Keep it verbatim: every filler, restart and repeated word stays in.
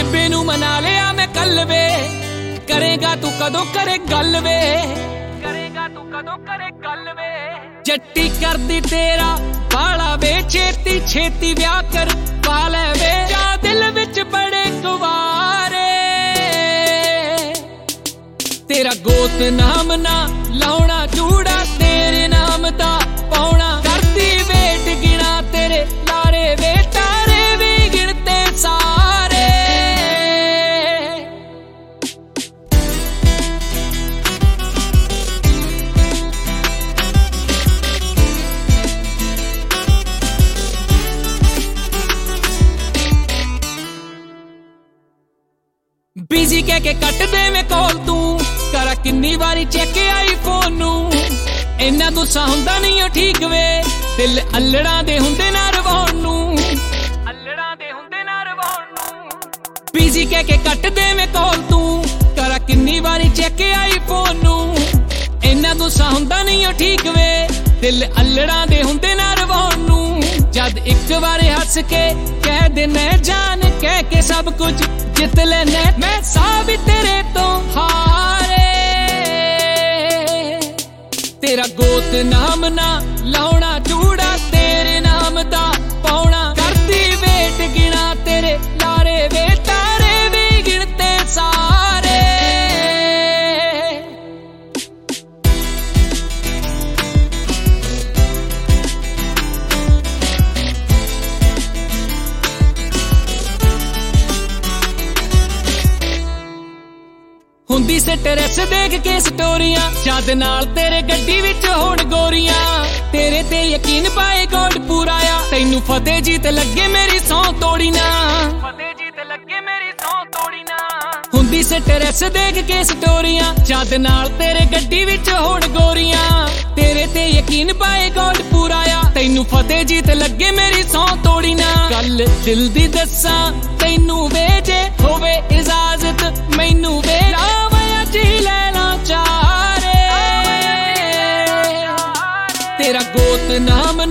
बेबे नू मना लिया मैं कल वे, करेगा तू कदों करे गल वे, करेगा तू कदों करे गल वे। जट्टी कर दी तेरा बाला वे, छेती छेती ब्याह कर पाले वे, जा दिल विच बड़े कुवारे। तेरा गोत नाम ना लाउणा चूड़ा, तेरे नाम दा पाउणा, करदी वेट गिना तेरे लारे वे, तारे भी गिनते सारे। बिजी कह के कट दे मैं कॉल तू, करा किन्नी बारी चेक आई फोन नू, इन्ना गुस्सा हुंदा नहीं ओ ठीक वे, दिल अल्लड़ा दे हुंदे ना रवाउण नू, अल्लड़ा दे हुंदे ना रवाउण नू। बिजी कह के कट दे मैं कॉल तू, करा किन्नी बारी चेक आई फोन नू, इन्ना गुस्सा हुंदा नहीं ओ ठीक वे, दिल अल्लड़ा दे हुंदे ना रवाउण नू। जद एक बारी हस के कह देना जान, कह के सब कुछ जित लेने, मैं साबित तेरे तो हारे। तेरा गोत नाम ना लाउणा चूड़ा, तेरे नाम दा पाउणा, करदी वेट गिना तेरे लारे वे, तारे भी गिनते सारे। हुंदी स्ट्रेस देख के स्टोरियां, जद नाल तेरे गड्डी विच होण गोरियां, तेरे ते यकीन पाए गॉड पूरा आ, तैनू फतेह जीत लगे मेरी सौ तोड़ी ना, फतेह जीत लगे मेरी सौ तोड़ी ना। हुंदी स्ट्रेस देख के स्टोरियां, जद नाल तेरे गड्डी विच होण गोरियां, तेरे ते यकीन पाए गॉड पूरा आ, तैनू फतेह जीत लगे मेरी सौ तोड़ी ना। गल दिल दी दस्सां तैनू वे, जे होवे इजाजत मैनू वे, तेरा गोत नाम